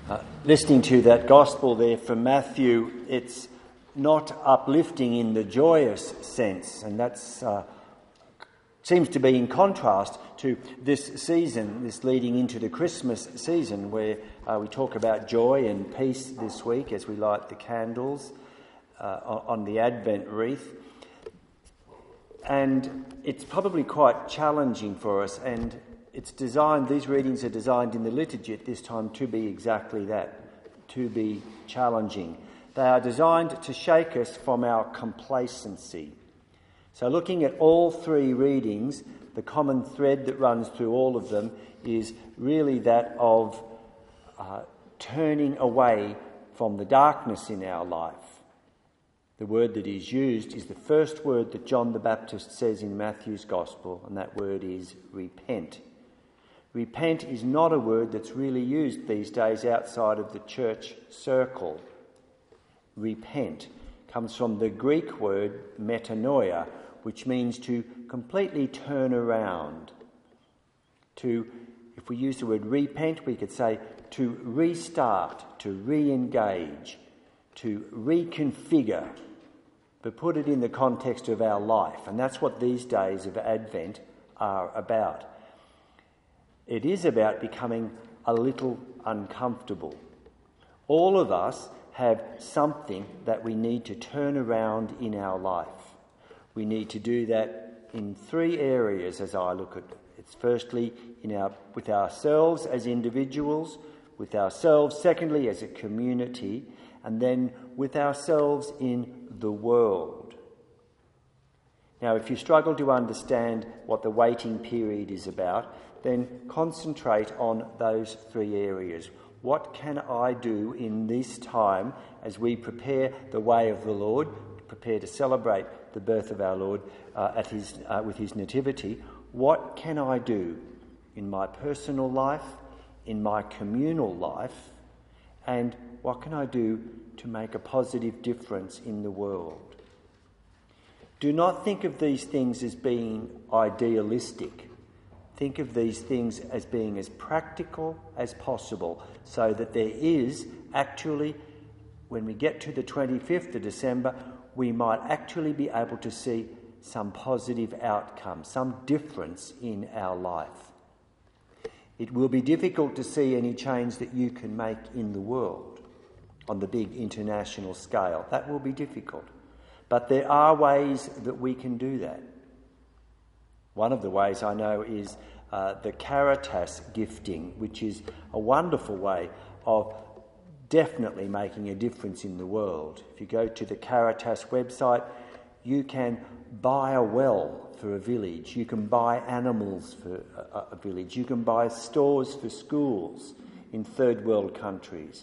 Listening to that gospel there from Matthew, it's not uplifting in the joyous sense, and that's seems to be in contrast to this season, this leading into the Christmas season, where we talk about joy and peace this week as we light the candles on the Advent wreath. And it's probably quite challenging for us, and it's designed, these readings are designed in the liturgy at this time to be exactly that, to be challenging. They are designed to shake us from our complacency. So looking at all three readings, the common thread that runs through all of them is really that of turning away from the darkness in our life. The word that is used is the first word that John the Baptist says in Matthew's Gospel, and that word is repent. Repent is not a word that's really used these days outside of the church circle. Repent comes from the Greek word metanoia, which means to completely turn around. If we use the word repent, we could say to restart, to re-engage, to reconfigure, but put it in the context of our life. And that's what these days of Advent are about. It is about becoming a little uncomfortable. All of us have something that we need to turn around in our life. We need to do that in three areas as I look at it. It's firstly with ourselves as individuals, with ourselves secondly as a community, and then with ourselves in the world. Now, if you struggle to understand what the waiting period is about, then concentrate on those three areas. What can I do in this time as we prepare the way of the Lord, prepare to celebrate the birth of our Lord with his nativity? What can I do in my personal life, in my communal life, and what can I do to make a positive difference in the world? Do not think of these things as being idealistic. Think of these things as being as practical as possible, so that there is actually, when we get to the 25th of December, we might actually be able to see some positive outcome, some difference in our life. It will be difficult to see any change that you can make in the world on the big international scale. That will be difficult. But there are ways that we can do that. One of the ways I know is the Caritas gifting, which is a wonderful way of definitely making a difference in the world. If you go to the Caritas website, you can buy a well for a village, you can buy animals for a village, you can buy stores for schools in third world countries.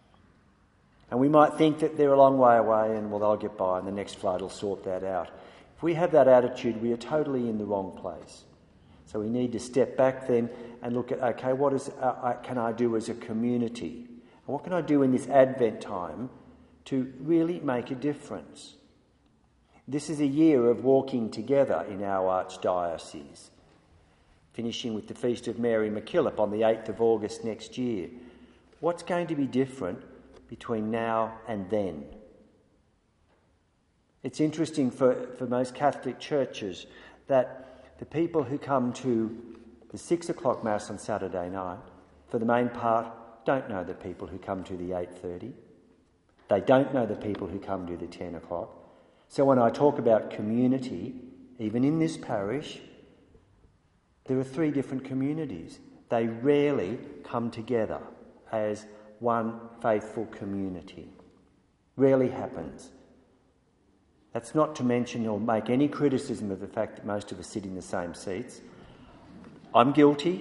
And we might think that they're a long way away and, well, they'll get by and the next flood will sort that out. If we have that attitude, we are totally in the wrong place. So we need to step back then and look at, okay, what can I do as a community? And what can I do in this Advent time to really make a difference? This is a year of walking together in our archdiocese, finishing with the Feast of Mary MacKillop on the 8th of August next year. What's going to be different between now and then? It's interesting for most Catholic churches that the people who come to the 6 o'clock Mass on Saturday night, for the main part, don't know the people who come to the 8:30. They don't know the people who come to the 10 o'clock. So when I talk about community, even in this parish, there are three different communities. They rarely come together as one faithful community. Rarely happens. That's not to mention or make any criticism of the fact that most of us sit in the same seats. I'm guilty.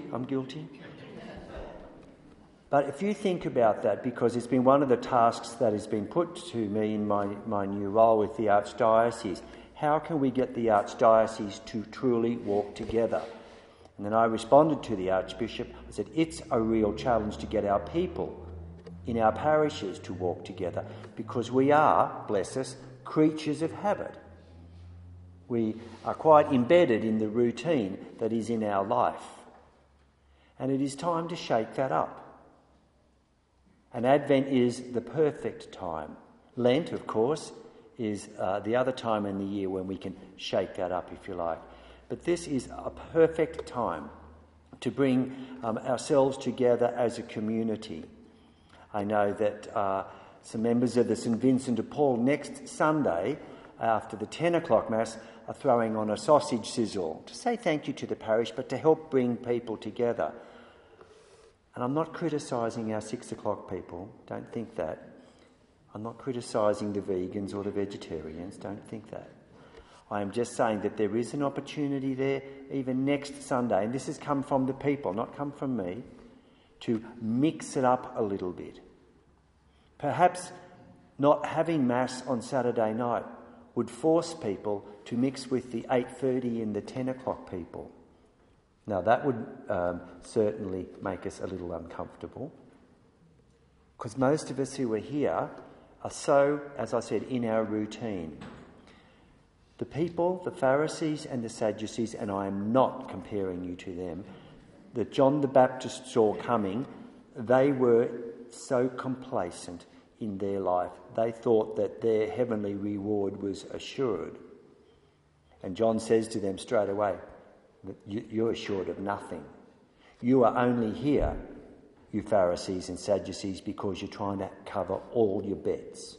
But if you think about that, because it's been one of the tasks that has been put to me in my new role with the Archdiocese, how can we get the Archdiocese to truly walk together? And then I responded to the Archbishop. I said, it's a real challenge to get our people in our parishes to walk together, because we are, bless us, creatures of habit. We are quite embedded in the routine that is in our life. And it is time to shake that up. And Advent is the perfect time. Lent, of course, is the other time in the year when we can shake that up, if you like. But this is a perfect time to bring ourselves together as a community. I know that some members of the St Vincent de Paul next Sunday, after the 10 o'clock Mass, are throwing on a sausage sizzle to say thank you to the parish, but to help bring people together. And I'm not criticising our 6 o'clock people, don't think that. I'm not criticising the vegans or the vegetarians, don't think that. I am just saying that there is an opportunity there, even next Sunday, and this has come from the people, not come from me, to mix it up a little bit. Perhaps not having Mass on Saturday night would force people to mix with the 8:30 and the 10 o'clock people. Now that would certainly make us a little uncomfortable, because most of us who are here are so, as I said, in our routine. The people, the Pharisees and the Sadducees, and I am not comparing you to them, that John the Baptist saw coming, they were so complacent in their life. They thought that their heavenly reward was assured. And John says to them straight away, you're assured of nothing. You are only here, you Pharisees and Sadducees, because you're trying to cover all your bets.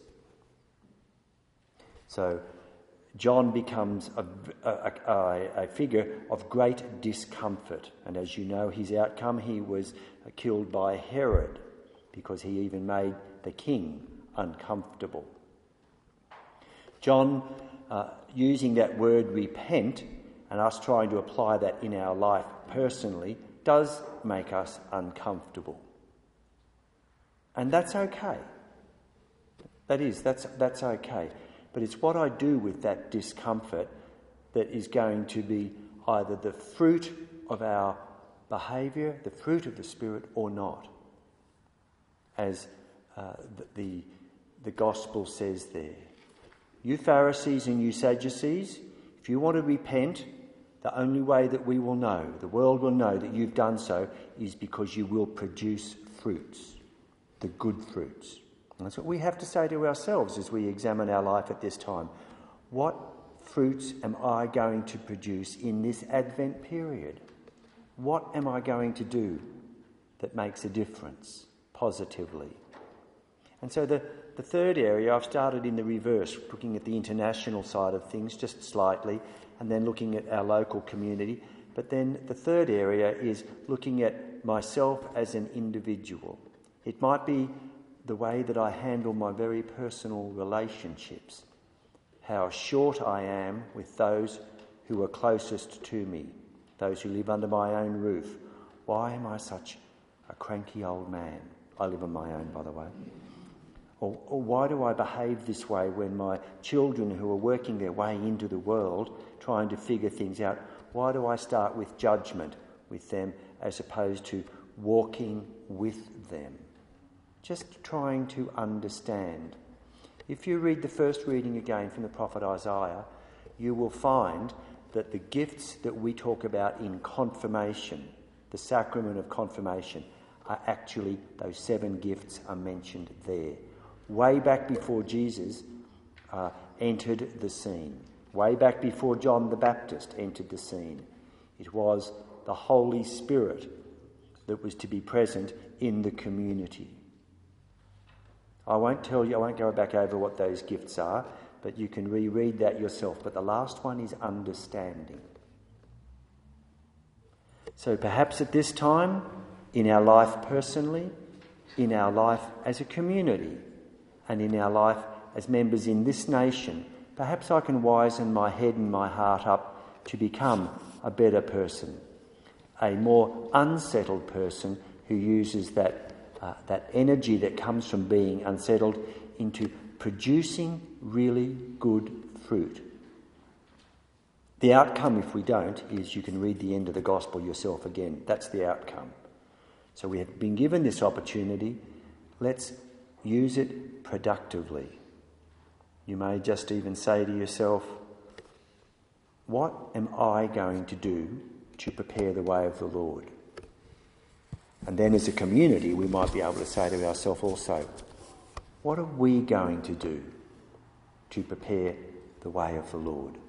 So John becomes a figure of great discomfort. And as you know, his outcome, he was killed by Herod, because he even made the king uncomfortable. John, using that word repent, and us trying to apply that in our life personally, does make us uncomfortable. And that's okay. That's okay. But it's what I do with that discomfort that is going to be either the fruit of our behaviour, the fruit of the Spirit, or not. As the Gospel says there. You Pharisees and you Sadducees, if you want to repent, the only way that we will know, the world will know that you've done so, is because you will produce fruits, the good fruits. And that's what we have to say to ourselves as we examine our life at this time. What fruits am I going to produce in this Advent period? What am I going to do that makes a difference positively? And so the third area, I've started in the reverse, looking at the international side of things just slightly, and then looking at our local community. But then the third area is looking at myself as an individual. It might be the way that I handle my very personal relationships, how short I am with those who are closest to me, those who live under my own roof. Why am I such a cranky old man? I live on my own, by the way. Or why do I behave this way when my children who are working their way into the world, trying to figure things out, why do I start with judgment with them as opposed to walking with them? Just trying to understand. If you read the first reading again from the prophet Isaiah, you will find that the gifts that we talk about in confirmation, the sacrament of confirmation, are actually, those 7 gifts are mentioned there. Way back before Jesus entered the scene, way back before John the Baptist entered the scene, it was the Holy Spirit that was to be present in the community. I won't go back over what those gifts are, but you can reread that yourself. But the last one is understanding. So perhaps at this time, in our life personally, in our life as a community, and in our life as members in this nation, perhaps I can wisen my head and my heart up to become a better person, a more unsettled person who uses that energy that comes from being unsettled into producing really good fruit. The outcome, if we don't, is you can read the end of the Gospel yourself again. That's the outcome. So we have been given this opportunity. Let's use it productively. You may just even say to yourself, what am I going to do to prepare the way of the Lord? And then as a community, we might be able to say to ourselves also, what are we going to do to prepare the way of the Lord?